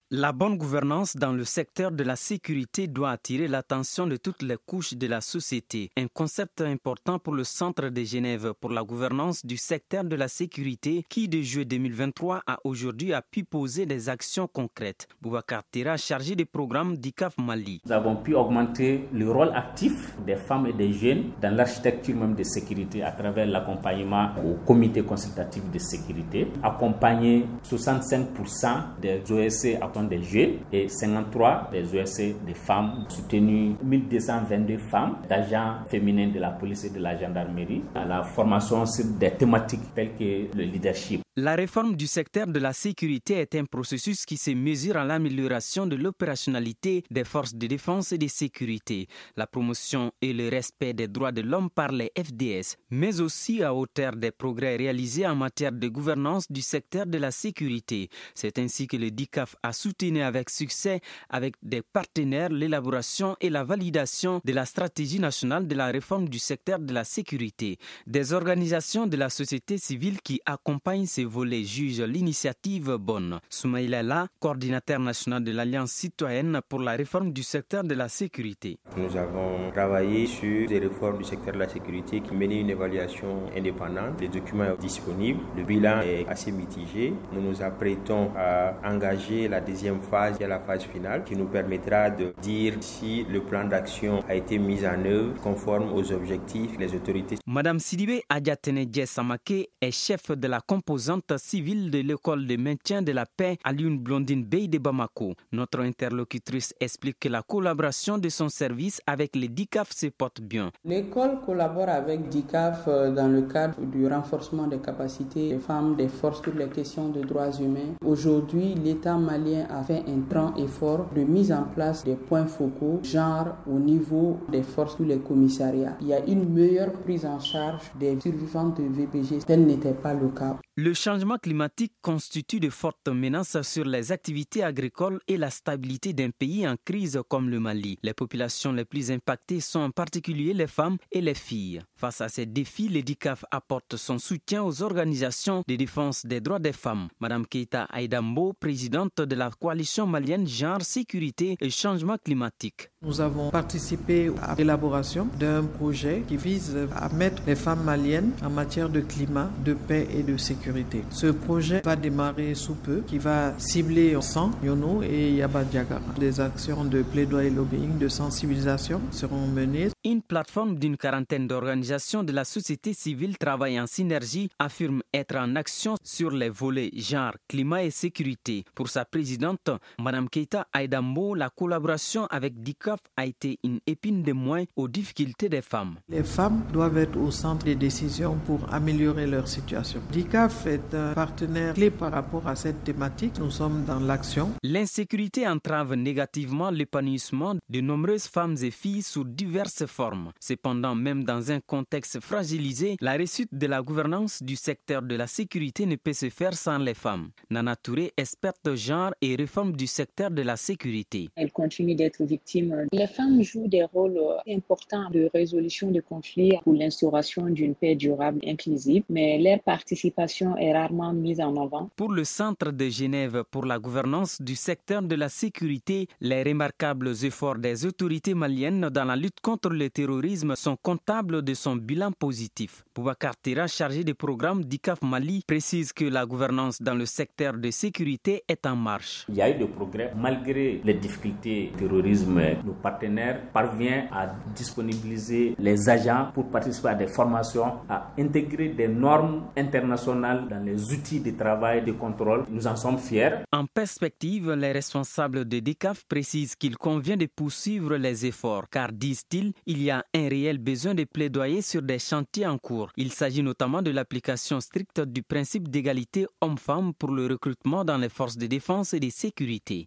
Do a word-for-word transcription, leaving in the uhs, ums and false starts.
La bonne gouvernance dans le secteur de la sécurité doit attirer l'attention de toutes les couches de la société. Un concept important pour le Centre de Genève pour la gouvernance du secteur de la sécurité qui, de juillet deux mille vingt-trois à aujourd'hui, a pu poser des actions concrètes. Boubacar Tera, chargé des programmes d'I C A F Mali. Nous avons pu augmenter le rôle actif des femmes et des jeunes dans l'architecture même de sécurité à travers l'accompagnement au comité consultatif de sécurité, accompagner soixante-cinq pour cent des O S C à des jeunes et cinquante-trois des O S C des femmes, soutenu mille deux cent vingt-deux femmes d'agents féminins de la police et de la gendarmerie à la formation sur des thématiques telles que le leadership. La réforme du secteur de la sécurité est un processus qui se mesure à l'amélioration de l'opérationnalité des forces de défense et de sécurité, la promotion et le respect des droits de l'homme par les F D S, mais aussi à hauteur des progrès réalisés en matière de gouvernance du secteur de la sécurité. C'est ainsi que le D I C A F a soutenu avec succès, avec des partenaires, l'élaboration et la validation de la stratégie nationale de la réforme du secteur de la sécurité. Des organisations de la société civile qui accompagnent ces volets jugent l'initiative bonne. Soumaïla La, coordinateur national de l'Alliance citoyenne pour la réforme du secteur de la sécurité. Nous avons travaillé sur des réformes du secteur de la sécurité qui menaient une évaluation indépendante. Les documents sont disponibles, le bilan est assez mitigé. Nous nous apprêtons à engager la deuxième phase, qui est la phase finale, qui nous permettra de dire si le plan d'action a été mis en œuvre conforme aux objectifs des autorités. Madame Sidibé Adjatene Samake est chef de la composante civile de l'école de maintien de la paix à Lune Blondine Bay de Bamako. Notre interlocutrice explique que la collaboration de son service avec les D I C A F se porte bien. L'école collabore avec D I C A F dans le cadre du renforcement des capacités des femmes, des forces sur les questions de droits humains. Aujourd'hui, l'État malien a fait un grand effort de mise en place des points focaux, genre au niveau des forces sur les commissariats. Il y a une meilleure prise en charge des survivantes de V P G. Tel n'était pas le cas. Le changement climatique constitue de fortes menaces sur les activités agricoles et la stabilité d'un pays en crise comme le Mali. Les populations les plus impactées sont en particulier les femmes et les filles. Face à ces défis, le D I C A F apporte son soutien aux organisations de défense des droits des femmes. Madame Keita Aïdambo, présidente de la coalition malienne Genre, Sécurité et Changement climatique. Nous avons participé à l'élaboration d'un projet qui vise à mettre les femmes maliennes en matière de climat, de paix et de sécurité. Ce projet va démarrer sous peu, qui va cibler San, Yono et Yabadiagara. Des actions de plaidoyer lobbying, de sensibilisation seront menées. Une plateforme d'une quarantaine d'organisations de la société civile travaille en synergie, affirme être en action sur les volets genre, climat et sécurité. Pour sa présidente, Madame Keita Aïdambo, la collaboration avec D I C A F a été une épine de moins aux difficultés des femmes. Les femmes doivent être au centre des décisions pour améliorer leur situation. D I C A F est un partenaire clé par rapport à cette thématique. Nous sommes dans l'action. L'insécurité entrave négativement l'épanouissement de nombreuses femmes et filles sous diverses formes. Cependant, même dans un contexte fragilisé, la réussite de la gouvernance du secteur de la sécurité ne peut se faire sans les femmes. Nana Touré, experte genre et réforme du secteur de la sécurité. Elles continuent d'être victimes. Les femmes jouent des rôles importants de résolution de conflits pour l'instauration d'une paix durable inclusive, mais leur participation est rarement mise en avant. Pour le Centre de Genève pour la gouvernance du secteur de la sécurité, les remarquables efforts des autorités maliennes dans la lutte contre le terrorisme sont comptables de son bilan positif. Boubacar Tera, chargé des programmes d'I C A F Mali, précise que la gouvernance dans le secteur de sécurité est en marche. Il y a eu des progrès malgré les difficultés du terrorisme. Nos partenaires parviennent à disponibiliser les agents pour participer à des formations, à intégrer des normes internationales dans les outils de travail, de contrôle. Nous en sommes fiers. En perspective, les responsables de D I C A F précisent qu'il convient de poursuivre les efforts, car, disent-ils, il y a un réel besoin de plaidoyer sur des chantiers en cours. Il s'agit notamment de l'application stricte du principe d'égalité homme-femme pour le recrutement dans les forces de défense et de sécurité.